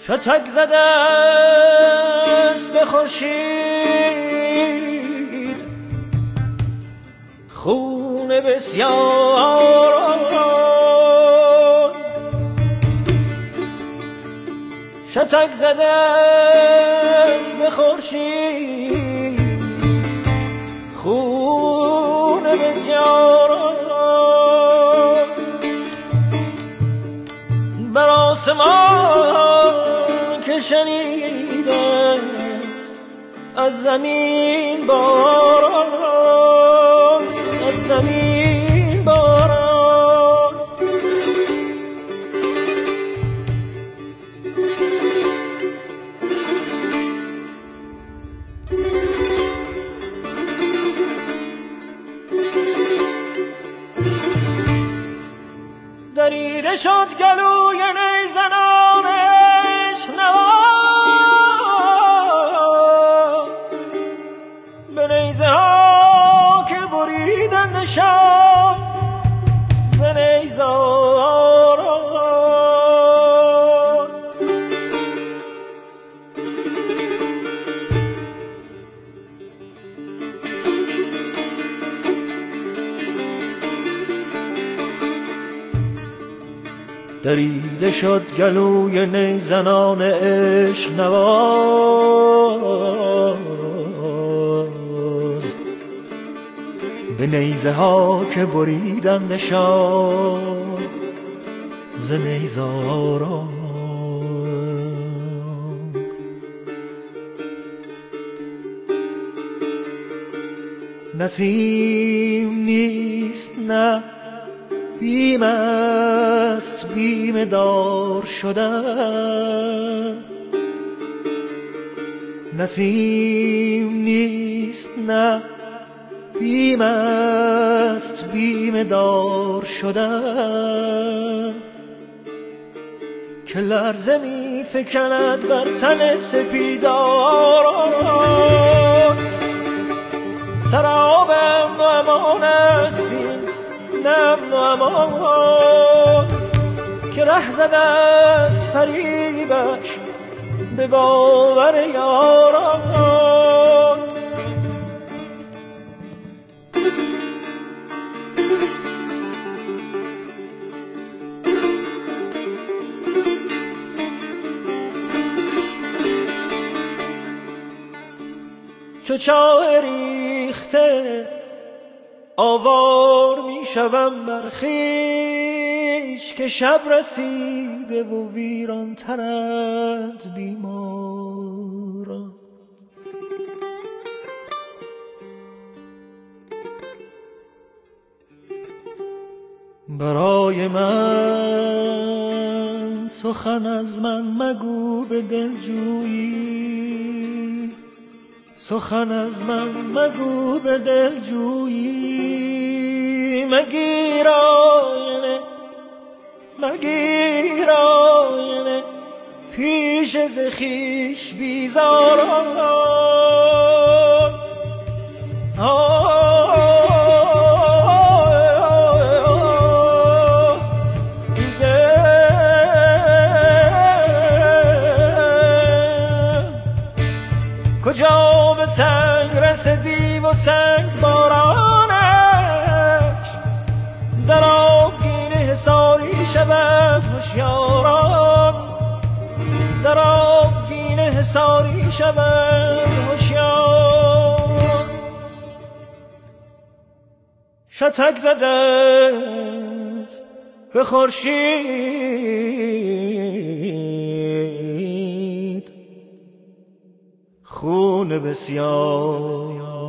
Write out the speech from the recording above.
شتک زده است به خورشید خون بسیار، شتک زده است به خورشید خون بسیار، بر آسمان که شنیده است از زمین باران، از زمین باران. دریده شد گلوی نیزنان عشق نواز به نیزه ها که بریدند شام ز نیزاران. دریده شد گلوی نیزنان عشق نواز به نیزه ها که بریدندشان ز نیزاران. نسیم نیست نه بیم است بیم دار شدن، نسیم نیست نه بیم است بیم دار شدن که لرزه می فکند بر تن سپیداران. سراب امن و امان است این امن و امان که ره زده است فریبش به باور یاران. چو چاه ریخته آوار می شوم بر خویش که شب رسیده و ویران ترند بیماران. برای من سخن از من مگو به دلجویی، سخن از من مگو به دلجویی. مگیر آینه مگیر آینه پیش ز خویش بیزاران. کجا به سنگ رسیدی و سنگ بارانش در آبگینه حصاری شود هوشیاران، در آبگینه حصاری شود هوشیاران. شتک زده به خورشید خون بسیار.